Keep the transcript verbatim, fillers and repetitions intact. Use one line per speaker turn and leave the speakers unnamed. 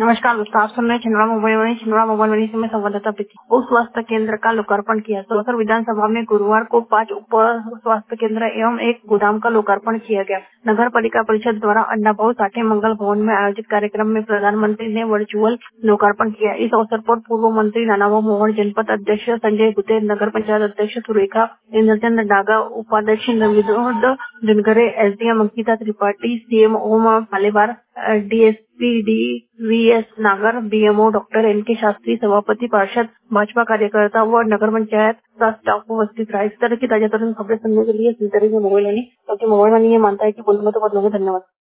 नमस्कार दोस्तों, आप सुन रहे हैं छिंदवाड़ा मोबाइल वाणी। छिंदवाड़ा मोबाइल वाणी से मैं संवाददाता प्रीति। उप स्वास्थ्य केंद्र का लोकार्पण किया। सौसर विधानसभा में गुरुवार को पांच उप स्वास्थ्य केंद्र एवं एक गोदाम का लोकार्पण किया गया। नगर पालिका परिषद द्वारा अन्नाभाऊ साठे मंगल भवन में आयोजित कार्यक्रम में प्रधानमंत्री ने वर्चुअल लोकार्पण किया। इस अवसर पर पूर्व मंत्री नानाभाऊ मोहन, जनपद अध्यक्ष संजय गुते, नगर पंचायत अध्यक्ष सुरेखा इंद्रचंद डागा, उपाध्यक्ष Vinod Dinkare, SDM Ankita Tripathi, CM Om Palewar, DSP D V S Nagar, BMO doctor N K Shastri, सभापति पार्षद, भाजपा कार्यकर्ता व नगर पंचायत का स्टाफ उपस्थित रहा। इस तरह की ताजा तरीन खबरें सुनने के लिए सुनते रहिए मोबाइल वाणी, क्योंकि मोबाइल वाणी ये मानता है कि बोलूंगा तो बदलूंगा। धन्यवाद।